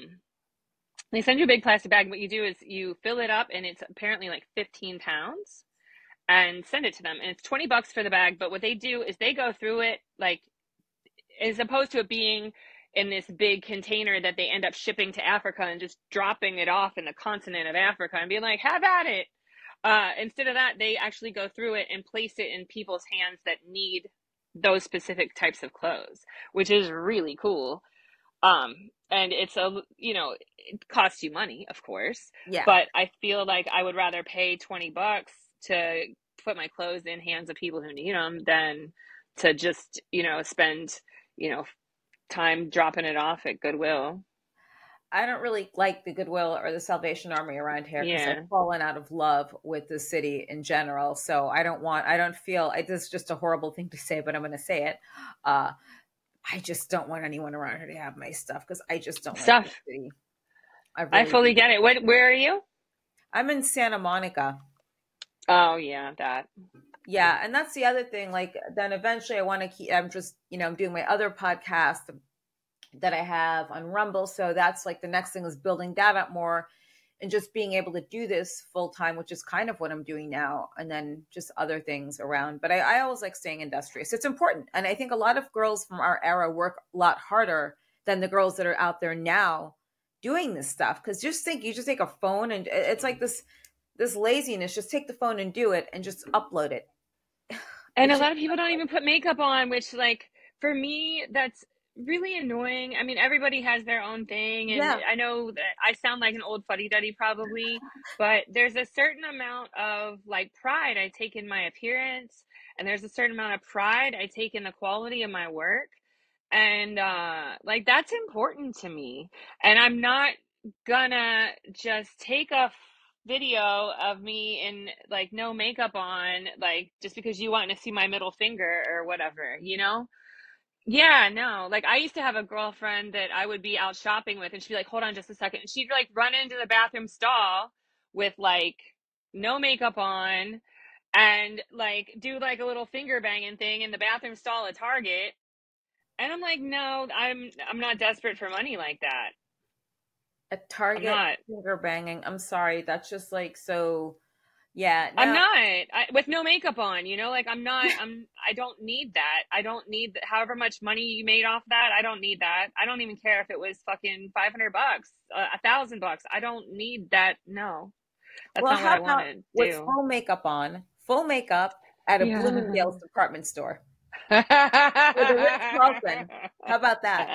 they send you a big plastic bag. What you do is you fill it up, and it's apparently like 15 pounds, and send it to them. And it's $20 for the bag. But what they do is they go through it, like, as opposed to it being in this big container that they end up shipping to Africa and just dropping it off in the continent of Africa and being like, have at it. Instead of that, they actually go through it and place it in people's hands that need those specific types of clothes, which is really cool. And it's it costs you money, of course, Yeah. but I feel like I would rather pay $20 to put my clothes in hands of people who need them than to just, spend, you know, time dropping it off at Goodwill. I don't really like the Goodwill or the Salvation Army around here because I've Yeah. fallen out of love with the city in general. So I don't feel, this is just a horrible thing to say, but I'm going to say it. Uh, I just don't want anyone around here to have my stuff because I just don't like the Stuff. city. I I really fully do. get it. Where are you? I'm in Santa Monica. Oh, yeah, that. Yeah. And that's the other thing. Like, then eventually I want to keep, I'm just, I'm doing my other podcast that I have on Rumble. So that's like the next thing is building that up more and just being able to do this full time, which is kind of what I'm doing now. And then just other things around. But I always like staying industrious. It's important. And I think a lot of girls from our era work a lot harder than the girls that are out there now doing this stuff. Cause just think, you just take a phone and it's like this laziness, just take the phone and do it and just upload it. And It a should, lot of people don't even put makeup on, which, like, for me, that's really annoying. I mean, everybody has their own thing, and yeah. I know that I sound like an old fuddy-duddy probably, but there's a certain amount of, like, pride I take in my appearance, and there's a certain amount of pride I take in the quality of my work. And like that's important to me. And I'm not gonna just take a video of me in like no makeup on, like just because you want to see my middle finger or whatever, you know? Yeah, no. Like I used to have a girlfriend that I would be out shopping with and she'd be like, "Hold on just a second." And she'd like run into the bathroom stall with like no makeup on and like do like a little finger banging thing in the bathroom stall at Target. And I'm like, "No, I'm not desperate for money like that. A I'm Target not. finger banging. I'm sorry. That's just like so. Yeah. I'm No. not. With no makeup on, you know, like I don't need that. I don't need however much money you made off that. I don't need that. I don't even care if it was fucking $500, $1,000. I don't need that. No, that's Well, not what how I want about to with do. full makeup on, full makeup at a Yeah. Bloomingdale's department store or the Ritz Carlton? How about that?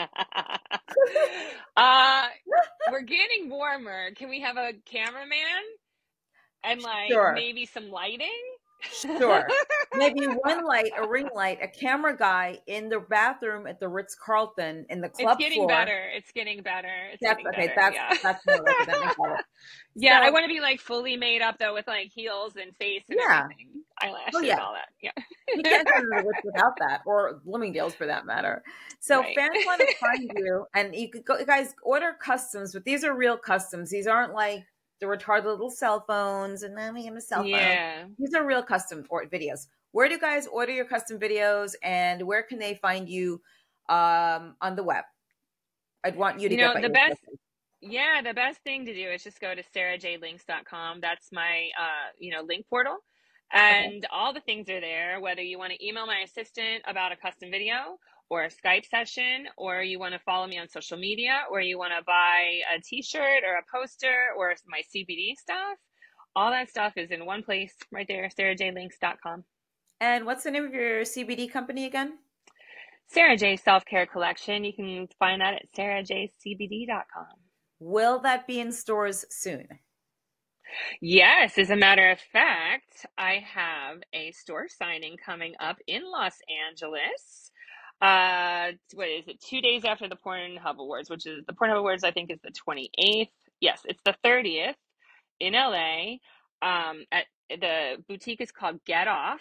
uh, we're getting warmer. Can we have a cameraman and like Sure. maybe some lighting? Sure. Maybe one light, a ring light, a camera guy in the bathroom at the Ritz Carlton in the It's club getting floor. better. It's getting better. It's That's getting okay. better. That's Yeah. that's more like it. That makes it. Yeah, I So want to be like fully made up though with like heels and face and yeah. everything. Oh Eyelashes, yeah. all that. You Yeah. can't go to the Ritz without that, or Bloomingdale's for that matter. So Right. fans want to find you, and you could go, guys, order customs, but these are real customs. These aren't like the retarded little cell phones, and then we have a cell phone. Yeah. These are real custom videos. Where do you guys order your custom videos, and where can they find you on the web? I'd want you to You get know, by the your best system. yeah, the best thing to do is just go to sarahjlinks.com. That's my link portal. Okay. And all the things are there, whether you want to email my assistant about a custom video or a Skype session, or you want to follow me on social media, or you want to buy a t-shirt or a poster or my CBD stuff. All that stuff is in one place right there, sarahjlinks.com. And what's the name of your CBD company again? Sarah J Self Care Collection. You can find that at sarahjcbd.com. Will that be in stores soon? Yes, as a matter of fact, I have a store signing coming up in Los Angeles. What is it? 2 days after the Pornhub Awards, which is the Pornhub Awards, I think is the 28th. Yes, it's the 30th in LA. At the boutique is called Get Off,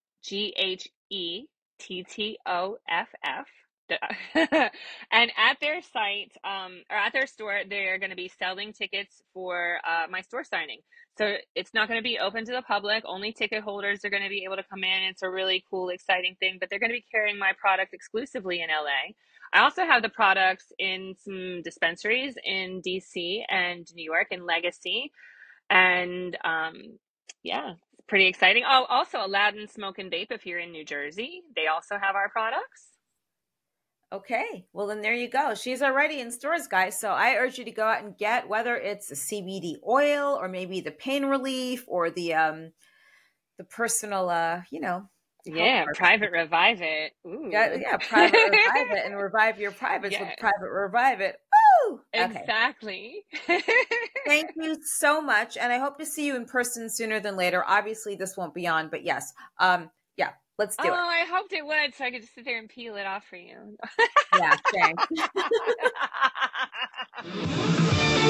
GHETTOFF. And at their site, or at their store, they're going to be selling tickets for my store signing. So it's not going to be open to the public. Only ticket holders are going to be able to come in. It's a really cool, exciting thing, but they're going to be carrying my product exclusively in LA. I also have the products in some dispensaries in DC and New York and Legacy. And yeah, it's pretty exciting. Oh, also Aladdin Smoke and Vape if you're in New Jersey. They also have our products. Okay, well then there you go. She's already in stores, guys. So I urge you to go out and get, whether it's a CBD oil or maybe the pain relief or the personal health Yeah, part. Private Revive It. Ooh. Yeah, private revive it and revive your privates with Yeah, private revive it. Woo! Okay. exactly. Thank you so much. And I hope to see you in person sooner than later. Obviously this won't be on, but yes. Yeah, let's Oh, do it. I hoped it would, so I could just sit there and peel it off for you. Yeah, thanks.